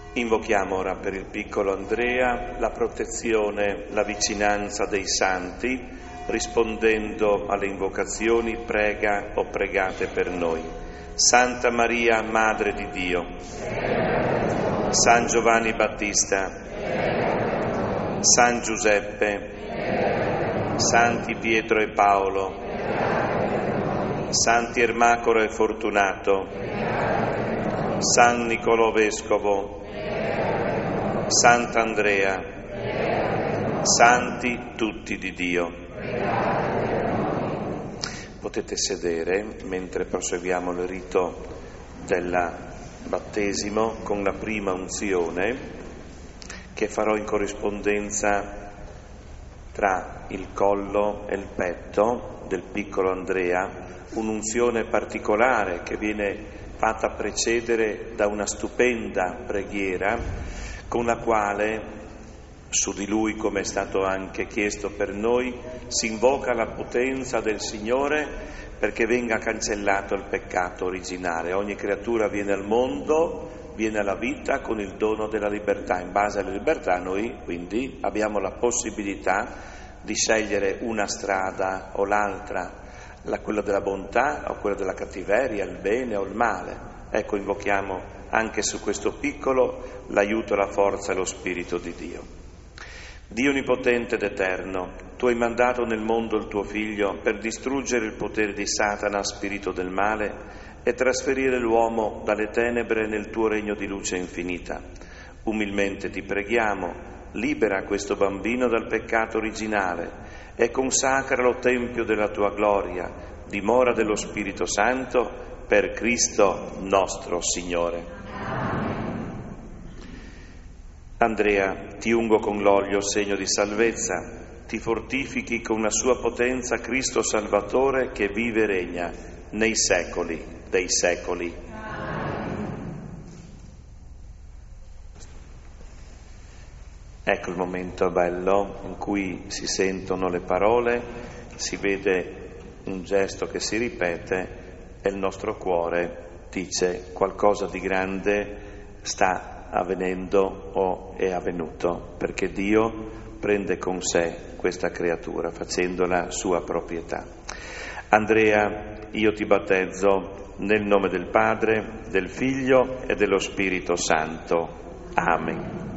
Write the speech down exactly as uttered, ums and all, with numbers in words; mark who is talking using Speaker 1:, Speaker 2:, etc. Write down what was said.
Speaker 1: Invochiamo ora per il piccolo Andrea la protezione, la vicinanza dei santi, rispondendo alle invocazioni prega o pregate per noi. Santa Maria, Madre di Dio, San Giovanni Battista, San Giuseppe, Santi Pietro e Paolo, Santi Ermacoro e Fortunato, San Nicolò Vescovo, Sant'Andrea, santi tutti di Dio. Potete sedere mentre proseguiamo il rito del battesimo con la prima unzione che farò in corrispondenza tra il collo e il petto del piccolo Andrea, un'unzione particolare che viene fatta precedere da una stupenda preghiera con la quale su di lui, come è stato anche chiesto per noi, si invoca la potenza del Signore perché venga cancellato il peccato originale. Ogni creatura viene al mondo, viene alla vita con il dono della libertà. In base alla libertà noi quindi abbiamo la possibilità di scegliere una strada o l'altra, la, quella della bontà o quella della cattiveria, il bene o il male. Ecco, invochiamo anche su questo piccolo l'aiuto, la forza e lo Spirito di Dio. Dio onnipotente ed eterno, tu hai mandato nel mondo il tuo Figlio per distruggere il potere di Satana, spirito del male, e trasferire l'uomo dalle tenebre nel tuo regno di luce infinita. Umilmente ti preghiamo, libera questo bambino dal peccato originale e consacralo tempio della tua gloria, dimora dello Spirito Santo, per Cristo nostro Signore. Andrea, ti ungo con l'olio, segno di salvezza, ti fortifichi con la sua potenza Cristo Salvatore che vive e regna nei secoli dei secoli. Ecco il momento bello in cui si sentono le parole, si vede un gesto che si ripete e il nostro cuore dice qualcosa di grande sta avvenendo o è avvenuto, perché Dio prende con sé questa creatura facendola sua proprietà. Andrea, io ti battezzo nel nome del Padre, del Figlio e dello Spirito Santo. Amen.